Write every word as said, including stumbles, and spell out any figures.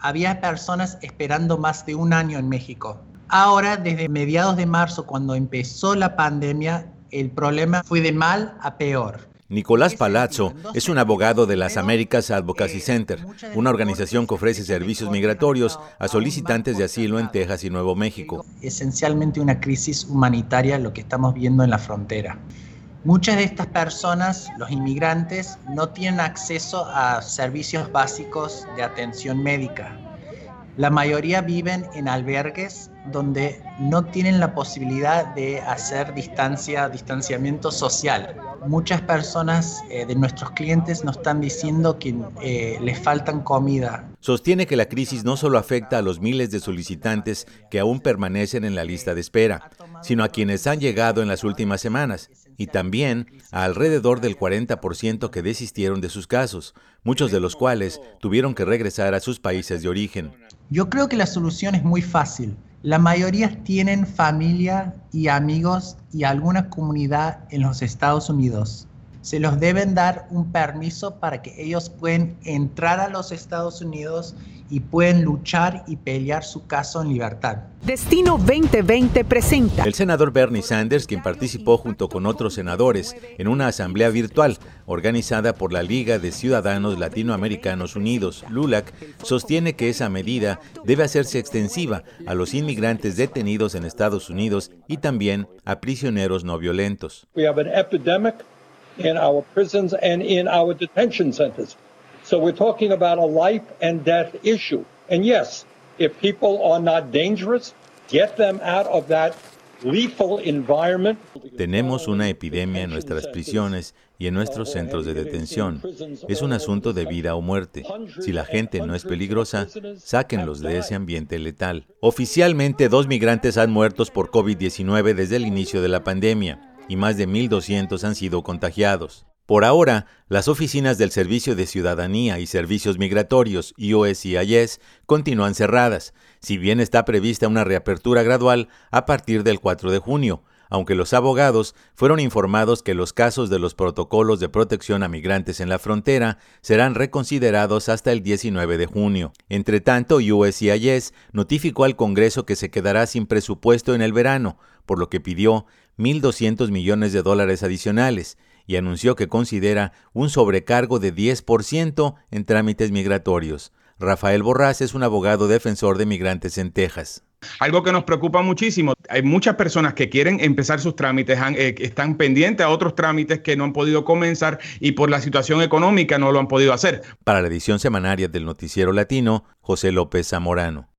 había personas esperando más de un año en México. Ahora, desde mediados de marzo, cuando empezó la pandemia, el problema fue de mal a peor. Nicolás Palazzo es un abogado de las Americas Advocacy Center, una organización que ofrece servicios migratorios a solicitantes de asilo en Texas y Nuevo México. Esencialmente una crisis humanitaria, lo que estamos viendo en la frontera. Muchas de estas personas, los inmigrantes, no tienen acceso a servicios básicos de atención médica. La mayoría viven en albergues donde no tienen la posibilidad de hacer distancia, distanciamiento social. Muchas personas eh, de nuestros clientes nos están diciendo que eh, les faltan comida. Sostiene que la crisis no solo afecta a los miles de solicitantes que aún permanecen en la lista de espera, sino a quienes han llegado en las últimas semanas, y también a alrededor del cuarenta por ciento que desistieron de sus casos, muchos de los cuales tuvieron que regresar a sus países de origen. Yo creo que la solución es muy fácil. La mayoría tienen familia y amigos y alguna comunidad en los Estados Unidos. Se los deben dar un permiso para que ellos puedan entrar a los Estados Unidos y pueden luchar y pelear su caso en libertad. Destino veinte veinte presenta. El senador Bernie Sanders, quien participó junto con otros senadores en una asamblea virtual organizada por la Liga de Ciudadanos Latinoamericanos Unidos, LULAC, sostiene que esa medida debe hacerse extensiva a los inmigrantes detenidos en Estados Unidos y también a prisioneros no violentos. We have an epidemic in our prisons and in our detention centers. So we're talking about a life and death issue. And yes, if people are not dangerous, get them out of that lethal environment. Tenemos una epidemia en nuestras prisiones y en nuestros centros de detención. Es un asunto de vida o muerte. Si la gente no es peligrosa, sáquenlos de ese ambiente letal. Oficialmente, dos migrantes han muerto por COVID diecinueve desde el inicio de la pandemia y más de mil doscientos han sido contagiados. Por ahora, las oficinas del Servicio de Ciudadanía y Servicios Migratorios, U S C I S, continúan cerradas, si bien está prevista una reapertura gradual a partir del cuatro de junio, aunque los abogados fueron informados que los casos de los protocolos de protección a migrantes en la frontera serán reconsiderados hasta el diecinueve de junio. Entre tanto, U S C I S notificó al Congreso que se quedará sin presupuesto en el verano, por lo que pidió mil doscientos millones de dólares adicionales, y anunció que considera un sobrecargo de diez por ciento en trámites migratorios. Rafael Borrás es un abogado defensor de migrantes en Texas. Algo que nos preocupa muchísimo, hay muchas personas que quieren empezar sus trámites, han, eh, están pendientes a otros trámites que no han podido comenzar y por la situación económica no lo han podido hacer. Para la edición semanaria del Noticiero Latino, José López Zamorano.